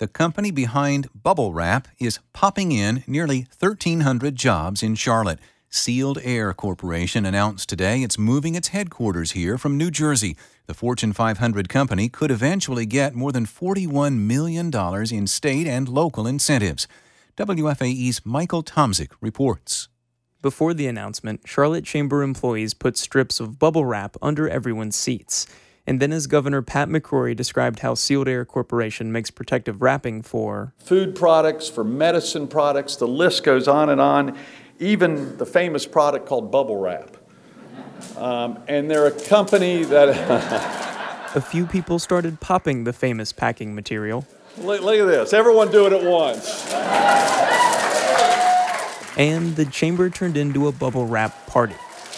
The company behind Bubble Wrap is popping in nearly 1,300 jobs in Charlotte. Sealed Air Corporation announced today it's moving its headquarters here from New Jersey. The Fortune 500 company could eventually get more than $41 million in state and local incentives. WFAE's Michael Tomzik reports. Before the announcement, Charlotte Chamber employees put strips of bubble wrap under everyone's seats. And then as Governor Pat McCrory described how Sealed Air Corporation makes protective wrapping for food products, for medicine products, the list goes on and on, even the famous product called Bubble Wrap. And they're a company that... A few people started popping the famous packing material. Look at this. Everyone do it at once. And the chamber turned into a bubble wrap party.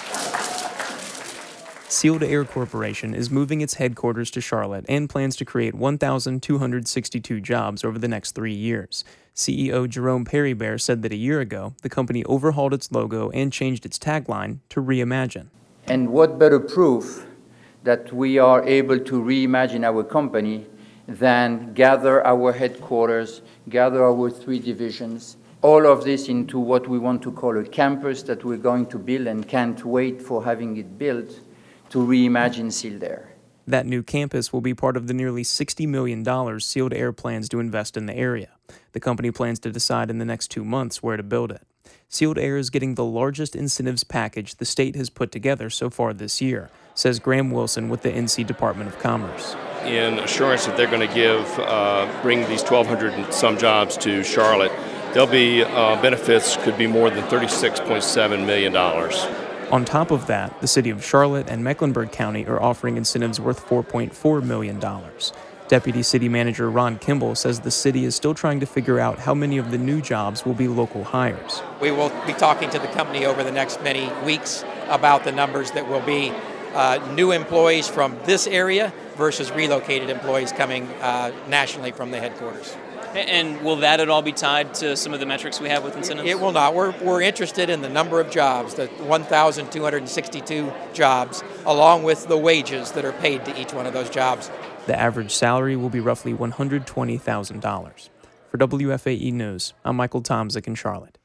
Sealed Air Corporation is moving its headquarters to Charlotte and plans to create 1,262 jobs over the next 3 years. CEO Jerome Peribere said that a year ago, the company overhauled its logo and changed its tagline to Reimagine. And what better proof that we are able to reimagine our company than gather our headquarters, gather our 3 divisions, all of this into what we want to call a campus that we're going to build and can't wait for having it built to reimagine Sealed Air. That new campus will be part of the nearly $60 million Sealed Air plans to invest in the area. The company plans to decide in the next 2 months where to build it. Sealed Air is getting the largest incentives package the state has put together so far this year, says Graham Wilson with the NC Department of Commerce. In assurance that they're going to bring these 1,200 and some jobs to Charlotte, there'll be benefits could be more than $36.7 million. On top of that, the city of Charlotte and Mecklenburg County are offering incentives worth $4.4 million. Deputy City Manager Ron Kimball says the city is still trying to figure out how many of the new jobs will be local hires. We will be talking to the company over the next many weeks about the numbers that will be new employees from this area versus relocated employees coming nationally from the headquarters. And will that at all be tied to some of the metrics we have with incentives? It will not. We're interested in the number of jobs, the 1,262 jobs, along with the wages that are paid to each one of those jobs. The average salary will be roughly $120,000. For WFAE News, I'm Michael Tomzik in Charlotte.